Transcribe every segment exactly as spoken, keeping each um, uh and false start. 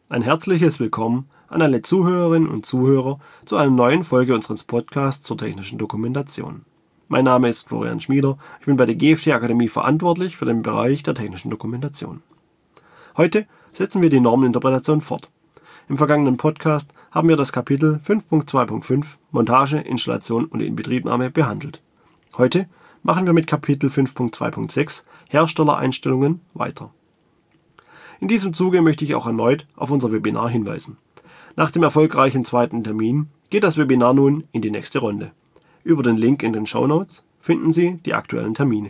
Ein herzliches Willkommen an alle Zuhörerinnen und Zuhörer zu einer neuen Folge unseres Podcasts zur technischen Dokumentation. Mein Name ist Florian Schmieder, ich bin bei der G F T Akademie verantwortlich für den Bereich der technischen Dokumentation. Heute setzen wir die Normeninterpretation fort. Im vergangenen Podcast haben wir das Kapitel fünf Punkt zwei Punkt fünf Montage, Installation und Inbetriebnahme behandelt. Heute machen wir mit Kapitel fünf Punkt zwei Punkt sechs Herstellereinstellungen weiter. In diesem Zuge möchte ich auch erneut auf unser Webinar hinweisen. Nach dem erfolgreichen zweiten Termin geht das Webinar nun in die nächste Runde. Über den Link in den Shownotes finden Sie die aktuellen Termine.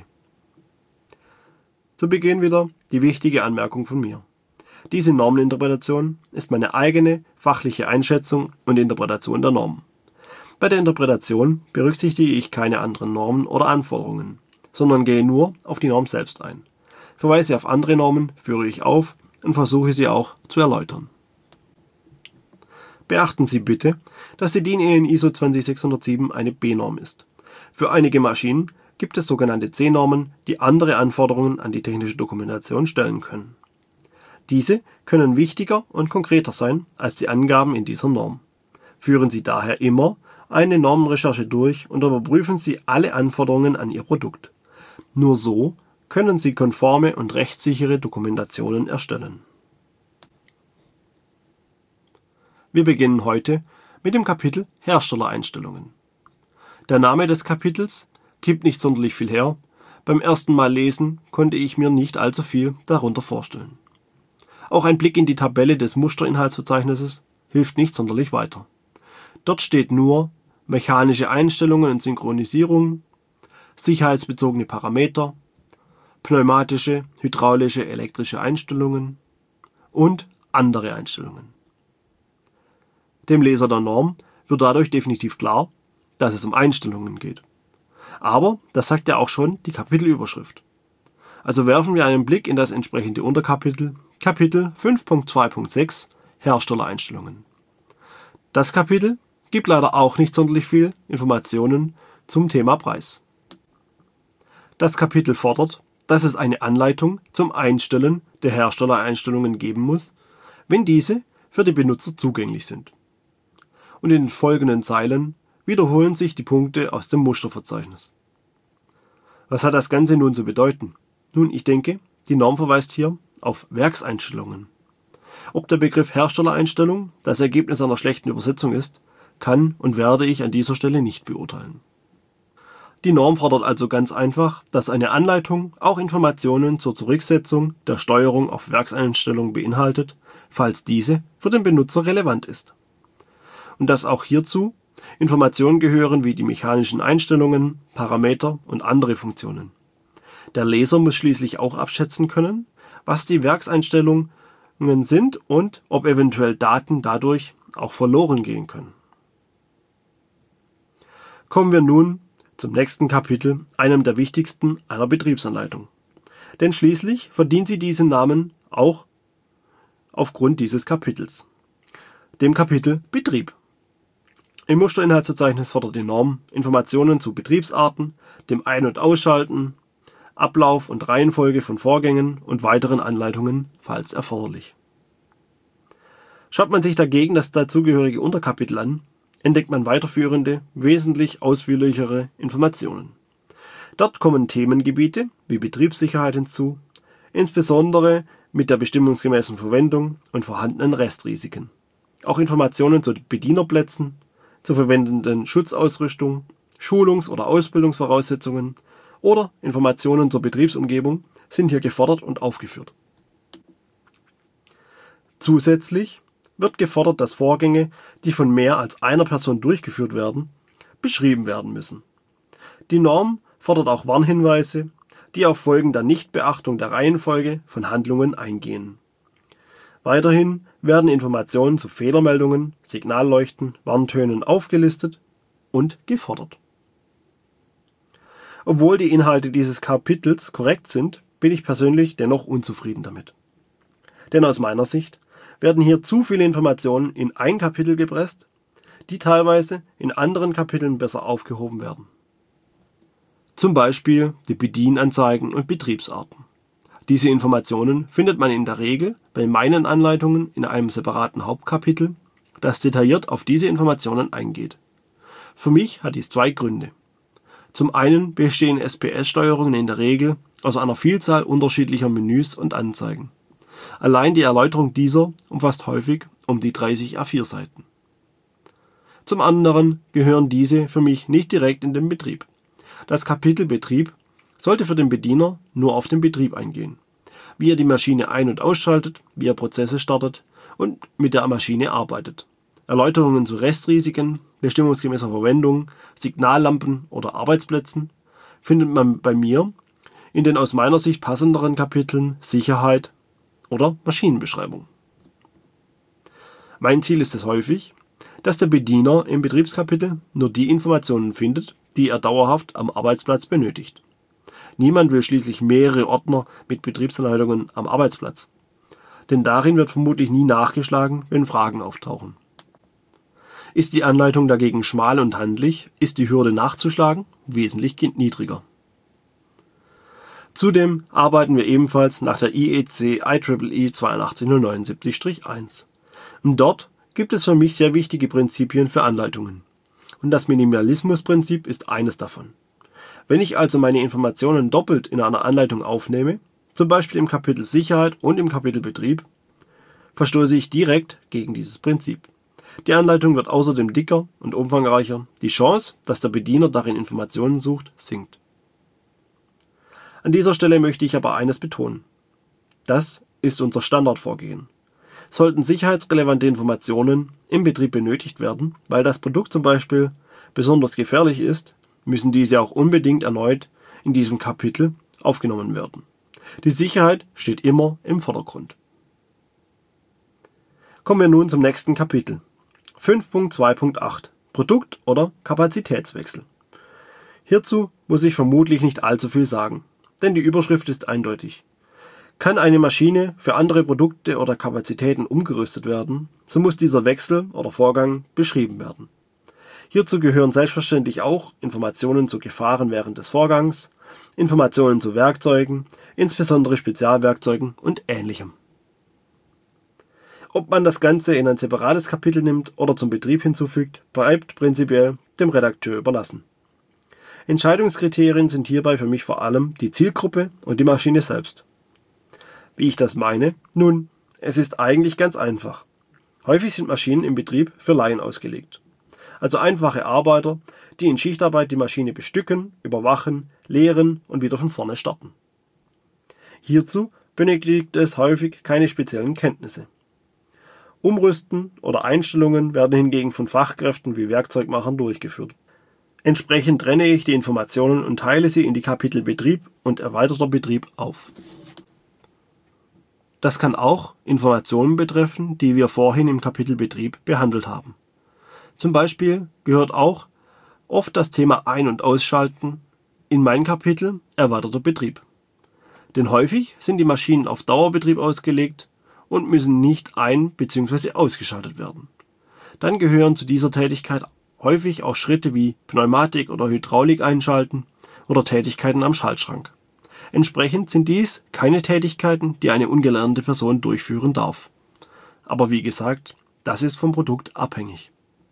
Zu Beginn wieder die wichtige Anmerkung von mir. Diese Normeninterpretation ist meine eigene fachliche Einschätzung und Interpretation der Normen. Bei der Interpretation berücksichtige ich keine anderen Normen oder Anforderungen, sondern gehe nur auf die Norm selbst ein. Verweise auf andere Normen führe ich auf und versuche sie auch zu erläutern. Beachten Sie bitte, dass die D I N E N I S O zweitausendsechshundertsieben eine B-Norm ist. Für einige Maschinen gibt es sogenannte C-Normen, die andere Anforderungen an die technische Dokumentation stellen können. Diese können wichtiger und konkreter sein als die Angaben in dieser Norm. Führen Sie daher immer eine Normenrecherche durch und überprüfen Sie alle Anforderungen an Ihr Produkt. Nur so können Sie konforme und rechtssichere Dokumentationen erstellen. Wir beginnen heute mit dem Kapitel Herstellereinstellungen. Der Name des Kapitels gibt nicht sonderlich viel her. Beim ersten Mal lesen konnte ich mir nicht allzu viel darunter vorstellen. Auch ein Blick in die Tabelle des Musterinhaltsverzeichnisses hilft nicht sonderlich weiter. Dort steht nur mechanische Einstellungen und Synchronisierung, sicherheitsbezogene Parameter, pneumatische, hydraulische, elektrische Einstellungen und andere Einstellungen. Dem Leser der Norm wird dadurch definitiv klar, dass es um Einstellungen geht. Aber das sagt ja auch schon die Kapitelüberschrift. Also werfen wir einen Blick in das entsprechende Unterkapitel, Kapitel fünf Punkt zwei Punkt sechs Herstellereinstellungen. Das Kapitel gibt leider auch nicht sonderlich viel Informationen zum Thema Preis. Das Kapitel fordert, dass es eine Anleitung zum Einstellen der Herstellereinstellungen geben muss, wenn diese für die Benutzer zugänglich sind. Und in den folgenden Zeilen wiederholen sich die Punkte aus dem Musterverzeichnis. Was hat das Ganze nun zu bedeuten? Nun, ich denke, die Norm verweist hier auf Werkseinstellungen. Ob der Begriff Herstellereinstellung das Ergebnis einer schlechten Übersetzung ist, kann und werde ich an dieser Stelle nicht beurteilen. Die Norm fordert also ganz einfach, dass eine Anleitung auch Informationen zur Zurücksetzung der Steuerung auf Werkseinstellungen beinhaltet, falls diese für den Benutzer relevant ist. Und dass auch hierzu Informationen gehören wie die mechanischen Einstellungen, Parameter und andere Funktionen. Der Leser muss schließlich auch abschätzen können, was die Werkseinstellungen sind und ob eventuell Daten dadurch auch verloren gehen können. Kommen wir nun zum nächsten Kapitel, einem der wichtigsten einer Betriebsanleitung. Denn schließlich verdient sie diesen Namen auch aufgrund dieses Kapitels, dem Kapitel Betrieb. Im Musterinhaltsverzeichnis fordert die Norm Informationen zu Betriebsarten, dem Ein- und Ausschalten, Ablauf und Reihenfolge von Vorgängen und weiteren Anleitungen, falls erforderlich. Schaut man sich dagegen das dazugehörige Unterkapitel an, entdeckt man weiterführende, wesentlich ausführlichere Informationen. Dort kommen Themengebiete wie Betriebssicherheit hinzu, insbesondere mit der bestimmungsgemäßen Verwendung und vorhandenen Restrisiken. Auch Informationen zu Bedienerplätzen, zur verwendenden Schutzausrüstung, Schulungs- oder Ausbildungsvoraussetzungen oder Informationen zur Betriebsumgebung sind hier gefordert und aufgeführt. Zusätzlich wird gefordert, dass Vorgänge, die von mehr als einer Person durchgeführt werden, beschrieben werden müssen. Die Norm fordert auch Warnhinweise, die auf Folgen der Nichtbeachtung der Reihenfolge von Handlungen eingehen. Weiterhin werden Informationen zu Fehlermeldungen, Signalleuchten, Warntönen aufgelistet und gefordert. Obwohl die Inhalte dieses Kapitels korrekt sind, bin ich persönlich dennoch unzufrieden damit. Denn aus meiner Sicht werden hier zu viele Informationen in ein Kapitel gepresst, die teilweise in anderen Kapiteln besser aufgehoben werden. Zum Beispiel die Bedienanzeigen und Betriebsarten. Diese Informationen findet man in der Regel bei meinen Anleitungen in einem separaten Hauptkapitel, das detailliert auf diese Informationen eingeht. Für mich hat dies zwei Gründe. Zum einen bestehen S P S-Steuerungen in der Regel aus einer Vielzahl unterschiedlicher Menüs und Anzeigen. Allein die Erläuterung dieser umfasst häufig um die dreißig A vier Seiten. Zum anderen gehören diese für mich nicht direkt in den Betrieb. Das Kapitel Betrieb sollte für den Bediener nur auf den Betrieb eingehen, wie er die Maschine ein- und ausschaltet, wie er Prozesse startet und mit der Maschine arbeitet. Erläuterungen zu Restrisiken, bestimmungsgemäßer Verwendung, Signallampen oder Arbeitsplätzen findet man bei mir in den aus meiner Sicht passenderen Kapiteln Sicherheit oder Maschinenbeschreibung. Mein Ziel ist es häufig, dass der Bediener im Betriebskapitel nur die Informationen findet, die er dauerhaft am Arbeitsplatz benötigt. Niemand will schließlich mehrere Ordner mit Betriebsanleitungen am Arbeitsplatz, denn darin wird vermutlich nie nachgeschlagen, wenn Fragen auftauchen. Ist die Anleitung dagegen schmal und handlich, ist die Hürde nachzuschlagen wesentlich niedriger. Zudem arbeiten wir ebenfalls nach der I E C I E E acht zwei null neun sieben eins. Und dort gibt es für mich sehr wichtige Prinzipien für Anleitungen. Und das Minimalismusprinzip ist eines davon. Wenn ich also meine Informationen doppelt in einer Anleitung aufnehme, zum Beispiel im Kapitel Sicherheit und im Kapitel Betrieb, verstoße ich direkt gegen dieses Prinzip. Die Anleitung wird außerdem dicker und umfangreicher. Die Chance, dass der Bediener darin Informationen sucht, sinkt. An dieser Stelle möchte ich aber eines betonen. Das ist unser Standardvorgehen. Sollten sicherheitsrelevante Informationen im Betrieb benötigt werden, weil das Produkt zum Beispiel besonders gefährlich ist, müssen diese auch unbedingt erneut in diesem Kapitel aufgenommen werden. Die Sicherheit steht immer im Vordergrund. Kommen wir nun zum nächsten Kapitel. fünf Punkt zwei Punkt acht Produkt- oder Kapazitätswechsel. Hierzu muss ich vermutlich nicht allzu viel sagen, denn die Überschrift ist eindeutig. Kann eine Maschine für andere Produkte oder Kapazitäten umgerüstet werden, so muss dieser Wechsel oder Vorgang beschrieben werden. Hierzu gehören selbstverständlich auch Informationen zu Gefahren während des Vorgangs, Informationen zu Werkzeugen, insbesondere Spezialwerkzeugen und Ähnlichem. Ob man das Ganze in ein separates Kapitel nimmt oder zum Betrieb hinzufügt, bleibt prinzipiell dem Redakteur überlassen. Entscheidungskriterien sind hierbei für mich vor allem die Zielgruppe und die Maschine selbst. Wie ich das meine? Nun, es ist eigentlich ganz einfach. Häufig sind Maschinen im Betrieb für Laien ausgelegt. Also einfache Arbeiter, die in Schichtarbeit die Maschine bestücken, überwachen, leeren und wieder von vorne starten. Hierzu benötigt es häufig keine speziellen Kenntnisse. Umrüsten oder Einstellungen werden hingegen von Fachkräften wie Werkzeugmachern durchgeführt. Entsprechend trenne ich die Informationen und teile sie in die Kapitel Betrieb und erweiterter Betrieb auf. Das kann auch Informationen betreffen, die wir vorhin im Kapitel Betrieb behandelt haben. Zum Beispiel gehört auch oft das Thema Ein- und Ausschalten in mein Kapitel Erweiterter Betrieb. Denn häufig sind die Maschinen auf Dauerbetrieb ausgelegt und müssen nicht ein- bzw. ausgeschaltet werden. Dann gehören zu dieser Tätigkeit häufig auch Schritte wie Pneumatik oder Hydraulik einschalten oder Tätigkeiten am Schaltschrank. Entsprechend sind dies keine Tätigkeiten, die eine ungelernte Person durchführen darf. Aber wie gesagt, das ist vom Produkt abhängig.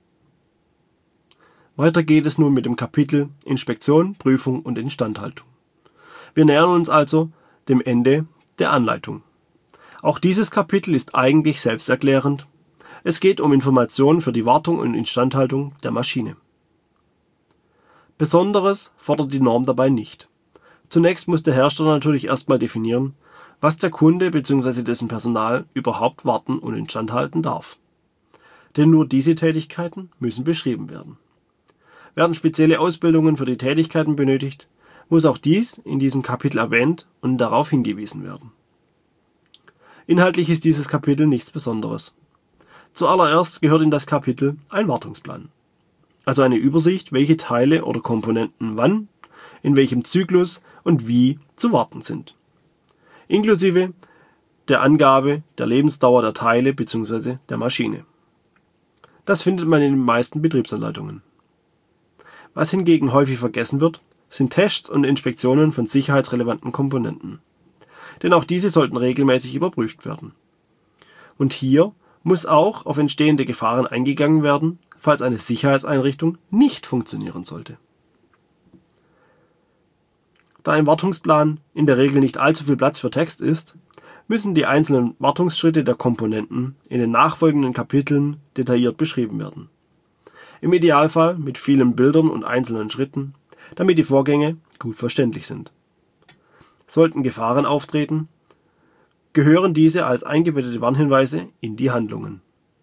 Weiter geht es nun mit dem Kapitel Inspektion, Prüfung und Instandhaltung. Wir nähern uns also dem Ende der Anleitung. Auch dieses Kapitel ist eigentlich selbsterklärend. Es geht um Informationen für die Wartung und Instandhaltung der Maschine. Besonderes fordert die Norm dabei nicht. Zunächst muss der Hersteller natürlich erstmal definieren, was der Kunde bzw. dessen Personal überhaupt warten und instandhalten darf. Denn nur diese Tätigkeiten müssen beschrieben werden. Werden spezielle Ausbildungen für die Tätigkeiten benötigt, muss auch dies in diesem Kapitel erwähnt und darauf hingewiesen werden. Inhaltlich ist dieses Kapitel nichts Besonderes. Zuallererst gehört in das Kapitel ein Wartungsplan. Also eine Übersicht, welche Teile oder Komponenten wann, in welchem Zyklus und wie zu warten sind. Inklusive der Angabe der Lebensdauer der Teile bzw. der Maschine. Das findet man in den meisten Betriebsanleitungen. Was hingegen häufig vergessen wird, sind Tests und Inspektionen von sicherheitsrelevanten Komponenten. denn auch diese sollten regelmäßig überprüft werden. Und hier muss auch auf entstehende Gefahren eingegangen werden, falls eine Sicherheitseinrichtung nicht funktionieren sollte. Da im Wartungsplan in der Regel nicht allzu viel Platz für Text ist, müssen die einzelnen Wartungsschritte der Komponenten in den nachfolgenden Kapiteln detailliert beschrieben werden. Im Idealfall mit vielen Bildern und einzelnen Schritten, damit die Vorgänge gut verständlich sind. Sollten Gefahren auftreten, gehören diese als eingebettete Warnhinweise in die Handlungen.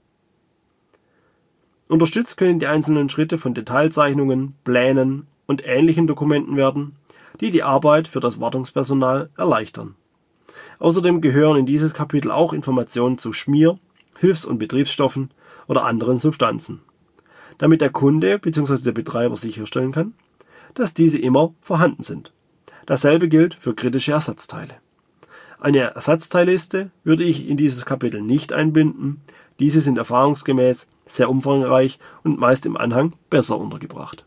Unterstützt können die einzelnen Schritte von Detailzeichnungen, Plänen und ähnlichen Dokumenten werden, die die Arbeit für das Wartungspersonal erleichtern. Außerdem gehören in dieses Kapitel auch Informationen zu Schmier-, Hilfs- und Betriebsstoffen oder anderen Substanzen, damit der Kunde bzw. der Betreiber sicherstellen kann, dass diese immer vorhanden sind. Dasselbe gilt für kritische Ersatzteile. Eine Ersatzteilliste würde ich in dieses Kapitel nicht einbinden, diese sind erfahrungsgemäß sehr umfangreich und meist im Anhang besser untergebracht.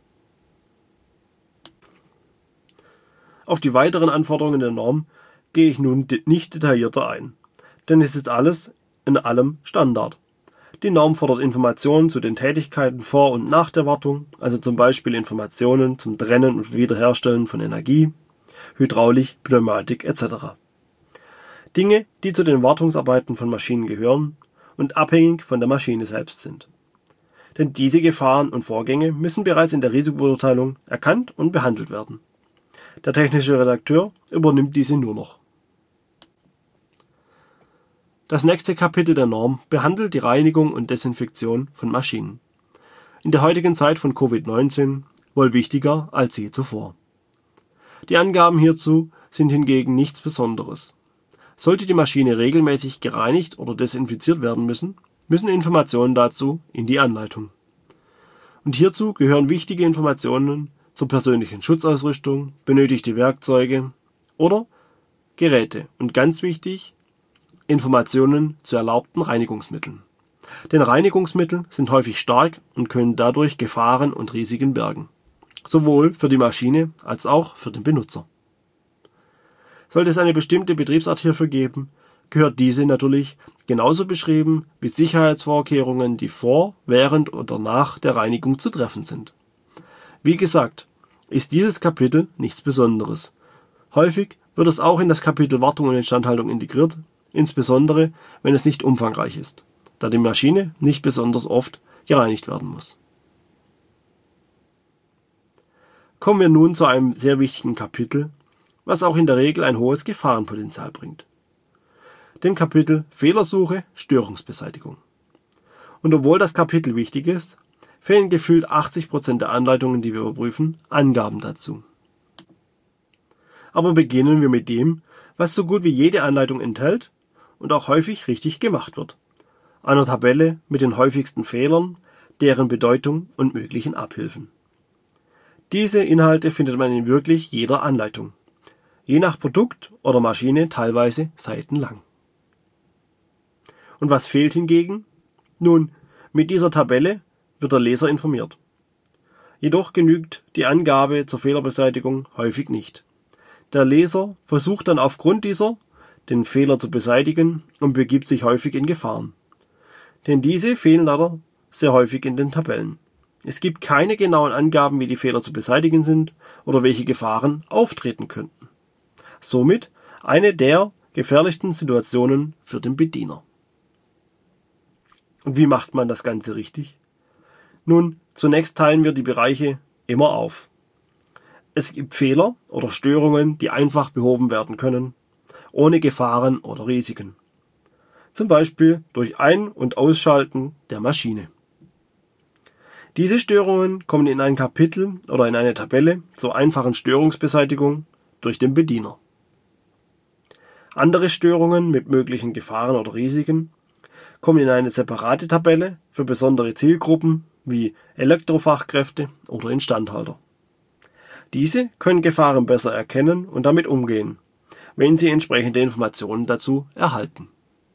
Auf die weiteren Anforderungen der Norm gehe ich nun nicht detaillierter ein, denn es ist alles in allem Standard. Die Norm fordert Informationen zu den Tätigkeiten vor und nach der Wartung, also zum Beispiel Informationen zum Trennen und Wiederherstellen von Energie, Hydraulik, Pneumatik et cetera. Dinge, die zu den Wartungsarbeiten von Maschinen gehören und abhängig von der Maschine selbst sind. Denn diese Gefahren und Vorgänge müssen bereits in der Risikobeurteilung erkannt und behandelt werden. Der technische Redakteur übernimmt diese nur noch. Das nächste Kapitel der Norm behandelt die Reinigung und Desinfektion von Maschinen. In der heutigen Zeit von Covid neunzehn wohl wichtiger als je zuvor. Die Angaben hierzu sind hingegen nichts Besonderes. Sollte die Maschine regelmäßig gereinigt oder desinfiziert werden müssen, müssen Informationen dazu in die Anleitung. Und hierzu gehören wichtige Informationen zur persönlichen Schutzausrüstung, benötigte Werkzeuge oder Geräte und ganz wichtig, Informationen zu erlaubten Reinigungsmitteln. Denn Reinigungsmittel sind häufig stark und können dadurch Gefahren und Risiken bergen, sowohl für die Maschine als auch für den Benutzer. Sollte es eine bestimmte Betriebsart hierfür geben, gehört diese natürlich genauso beschrieben wie Sicherheitsvorkehrungen, die vor, während oder nach der Reinigung zu treffen sind. Wie gesagt, ist dieses Kapitel nichts Besonderes. Häufig wird es auch in das Kapitel Wartung und Instandhaltung integriert, insbesondere wenn es nicht umfangreich ist, da die Maschine nicht besonders oft gereinigt werden muss. Kommen wir nun zu einem sehr wichtigen Kapitel, was auch in der Regel ein hohes Gefahrenpotenzial bringt. Dem Kapitel Fehlersuche, Störungsbeseitigung. Und obwohl das Kapitel wichtig ist, fehlen gefühlt achtzig Prozent der Anleitungen, die wir überprüfen, Angaben dazu. Aber beginnen wir mit dem, was so gut wie jede Anleitung enthält und auch häufig richtig gemacht wird. Einer Tabelle mit den häufigsten Fehlern, deren Bedeutung und möglichen Abhilfen. Diese Inhalte findet man in wirklich jeder Anleitung. Je nach Produkt oder Maschine teilweise seitenlang. Und was fehlt hingegen? Nun, mit dieser Tabelle wird der Leser informiert. Jedoch genügt die Angabe zur Fehlerbeseitigung häufig nicht. Der Leser versucht dann aufgrund dieser, den Fehler zu beseitigen und begibt sich häufig in Gefahren. Denn diese fehlen leider sehr häufig in den Tabellen. Es gibt keine genauen Angaben, wie die Fehler zu beseitigen sind oder welche Gefahren auftreten könnten. Somit eine der gefährlichsten Situationen für den Bediener. Und wie macht man das Ganze richtig? Nun, zunächst teilen wir die Bereiche immer auf. Es gibt Fehler oder Störungen, die einfach behoben werden können, ohne Gefahren oder Risiken. Zum Beispiel durch Ein- und Ausschalten der Maschine. Diese Störungen kommen in ein Kapitel oder in eine Tabelle zur einfachen Störungsbeseitigung durch den Bediener. Andere Störungen mit möglichen Gefahren oder Risiken kommen in eine separate Tabelle für besondere Zielgruppen wie Elektrofachkräfte oder Instandhalter. Diese können Gefahren besser erkennen und damit umgehen, wenn sie entsprechende Informationen dazu erhalten.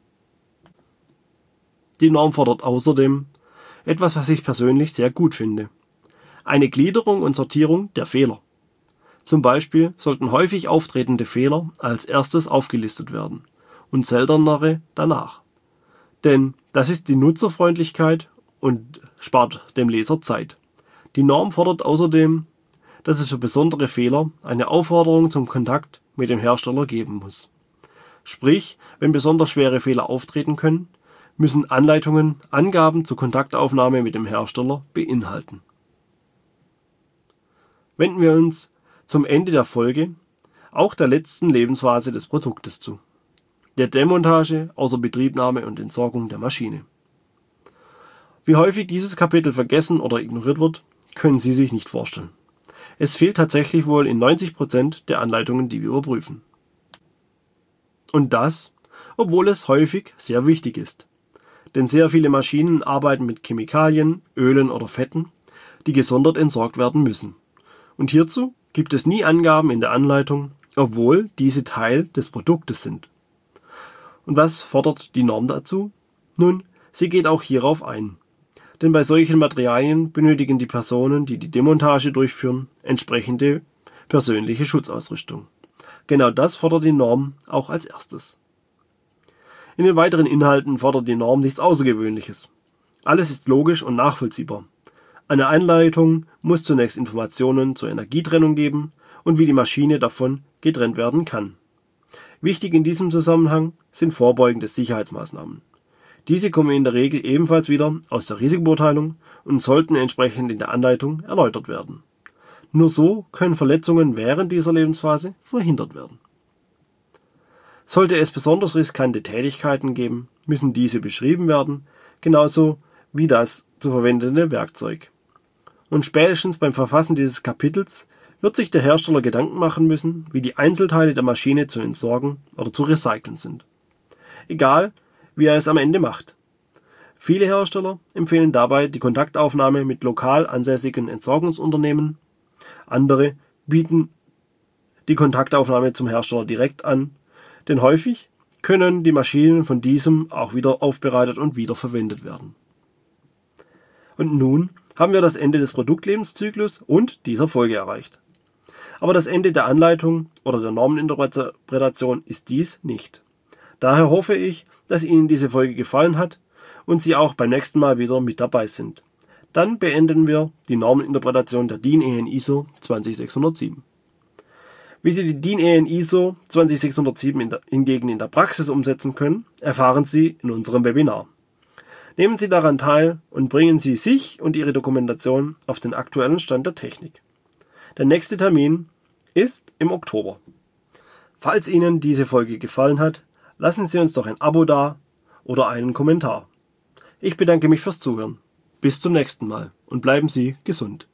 Die Norm fordert außerdem etwas, was ich persönlich sehr gut finde: eine Gliederung und Sortierung der Fehler. Zum Beispiel sollten häufig auftretende Fehler als erstes aufgelistet werden und seltenere danach. Denn das ist die Nutzerfreundlichkeit und spart dem Leser Zeit. Die Norm fordert außerdem, dass es für besondere Fehler eine Aufforderung zum Kontakt mit dem Hersteller geben muss. Sprich, wenn besonders schwere Fehler auftreten können, müssen Anleitungen Angaben zur Kontaktaufnahme mit dem Hersteller beinhalten. Wenden wir uns zum Ende der Folge auch der letzten Lebensphase des Produktes zu, der Demontage, Außerbetriebnahme und Entsorgung der Maschine. Wie häufig dieses Kapitel vergessen oder ignoriert wird, können Sie sich nicht vorstellen. Es fehlt tatsächlich wohl in neunzig Prozent der Anleitungen, die wir überprüfen. Und das, obwohl es häufig sehr wichtig ist. Denn sehr viele Maschinen arbeiten mit Chemikalien, Ölen oder Fetten, die gesondert entsorgt werden müssen. Und hierzu gibt es nie Angaben in der Anleitung, obwohl diese Teil des Produktes sind. Und was fordert die Norm dazu? Nun, sie geht auch hierauf ein. Denn bei solchen Materialien benötigen die Personen, die die Demontage durchführen, entsprechende persönliche Schutzausrüstung. Genau das fordert die Norm auch als erstes. In den weiteren Inhalten fordert die Norm nichts Außergewöhnliches. Alles ist logisch und nachvollziehbar. Eine Anleitung muss zunächst Informationen zur Energietrennung geben und wie die Maschine davon getrennt werden kann. Wichtig in diesem Zusammenhang sind vorbeugende Sicherheitsmaßnahmen. Diese kommen in der Regel ebenfalls wieder aus der Risikobeurteilung und sollten entsprechend in der Anleitung erläutert werden. Nur so können Verletzungen während dieser Lebensphase verhindert werden. Sollte es besonders riskante Tätigkeiten geben, müssen diese beschrieben werden, genauso wie das zu verwendende Werkzeug. Und spätestens beim Verfassen dieses Kapitels wird sich der Hersteller Gedanken machen müssen, wie die Einzelteile der Maschine zu entsorgen oder zu recyceln sind. Egal, wie er es am Ende macht. Viele Hersteller empfehlen dabei die Kontaktaufnahme mit lokal ansässigen Entsorgungsunternehmen. Andere bieten die Kontaktaufnahme zum Hersteller direkt an, denn häufig können die Maschinen von diesem auch wieder aufbereitet und wiederverwendet werden. Und nun haben wir das Ende des Produktlebenszyklus und dieser Folge erreicht. Aber das Ende der Anleitung oder der Normeninterpretation ist dies nicht. Daher hoffe ich, dass Ihnen diese Folge gefallen hat und Sie auch beim nächsten Mal wieder mit dabei sind. Dann beenden wir die Normeninterpretation der D I N E N I S O zweitausendsechshundertsieben. Wie Sie die D I N E N I S O zweitausendsechshundertsieben in der, hingegen in der Praxis umsetzen können, erfahren Sie in unserem Webinar. Nehmen Sie daran teil und bringen Sie sich und Ihre Dokumentation auf den aktuellen Stand der Technik. Der nächste Termin ist im Oktober. Falls Ihnen diese Folge gefallen hat, lassen Sie uns doch ein Abo da oder einen Kommentar. Ich bedanke mich fürs Zuhören. Bis zum nächsten Mal und bleiben Sie gesund.